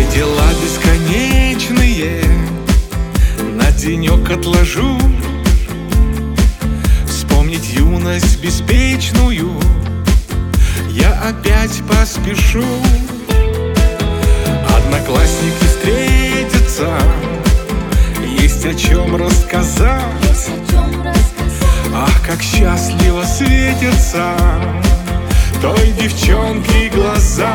Дела бесконечные на денек отложу. Вспомнить юность беспечную я опять поспешу. Одноклассники встретятся, есть о чем рассказать. Ах, как счастливо светятся той девчонки глаза.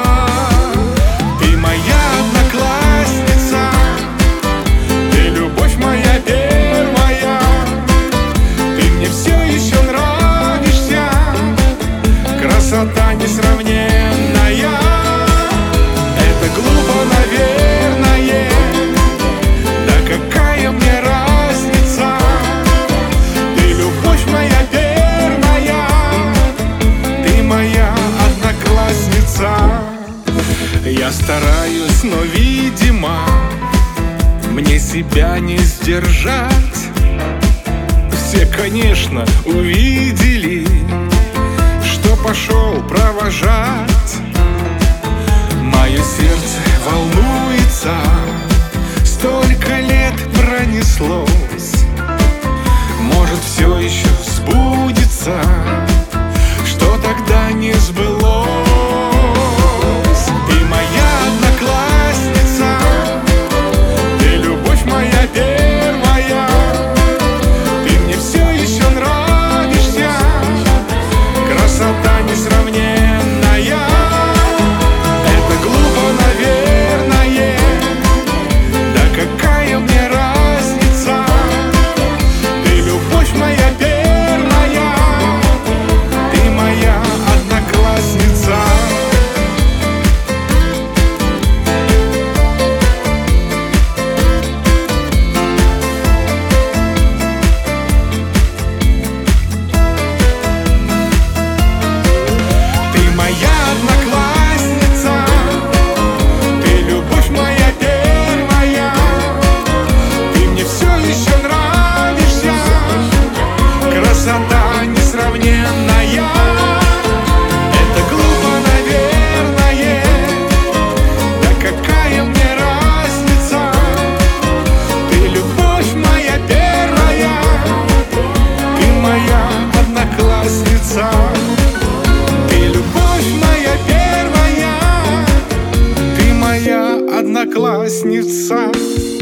Ты моя одноклассница, ты любовь моя первая, ты мне все еще нравишься, красота несравненная. Это глупо, наверное, да какая мне разница? Ты любовь моя первая, ты моя одноклассница. Я стараюсь, но, видимо, мне себя не сдержать. Все, конечно, увидели, что пошел провожать. Мое сердце волнуется, столько лет пронеслось. Может, все еще сбудется, что тогда не сбылось. Ты моя одноклассница, ты любовь моя первая, ты мне все еще нравишься, красота несравненная. Это глупо, наверное, да какая мне разница? Ты любовь моя первая, ты моя одноклассница. Ты моя одноклассница, ты любовь моя первая, ты мне все еще нравишься, красота несравненная. Это глупо, наверное, да какая мне разница? Ты любовь моя первая, ты моя одноклассница. Ты любовь моя первая, ты моя одноклассница.